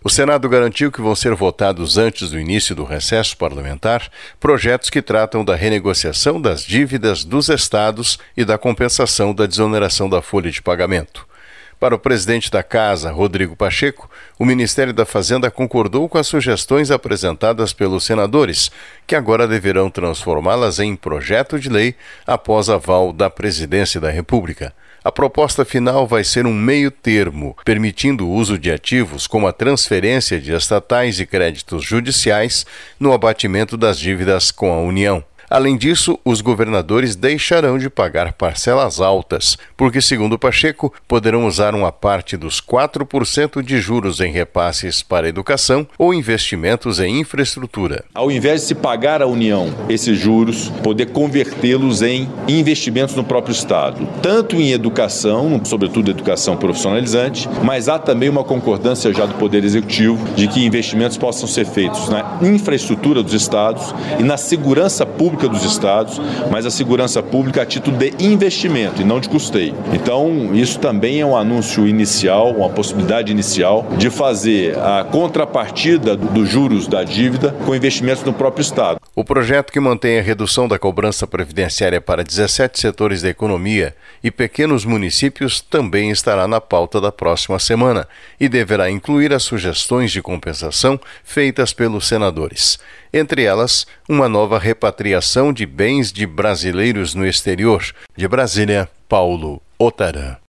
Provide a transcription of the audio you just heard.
O Senado garantiu que vão ser votados antes do início do recesso parlamentar projetos que tratam da renegociação das dívidas dos estados e da compensação da desoneração da folha de pagamento. Para o presidente da Casa, Rodrigo Pacheco, o Ministério da Fazenda concordou com as sugestões apresentadas pelos senadores, que agora deverão transformá-las em projeto de lei após aval da Presidência da República. A proposta final vai ser um meio-termo, permitindo o uso de ativos como a transferência de estatais e créditos judiciais no abatimento das dívidas com a União. Além disso, os governadores deixarão de pagar parcelas altas, porque, segundo Pacheco, poderão usar uma parte dos 4% de juros em repasses para educação ou investimentos em infraestrutura. Ao invés de se pagar à União esses juros, poder convertê-los em investimentos no próprio Estado, tanto em educação, sobretudo educação profissionalizante, mas há também uma concordância já do Poder Executivo de que investimentos possam ser feitos na infraestrutura dos estados e na segurança pública dos estados, mas a segurança pública a título de investimento e não de custeio. Então, isso também é um anúncio inicial, uma possibilidade inicial de fazer a contrapartida dos juros da dívida com investimentos no próprio estado. O projeto, que mantém a redução da cobrança previdenciária para 17 setores da economia e pequenos municípios, também estará na pauta da próxima semana e deverá incluir as sugestões de compensação feitas pelos senadores. Entre elas, uma nova repatriação de bens de brasileiros no exterior. De Brasília, Paulo Otarã.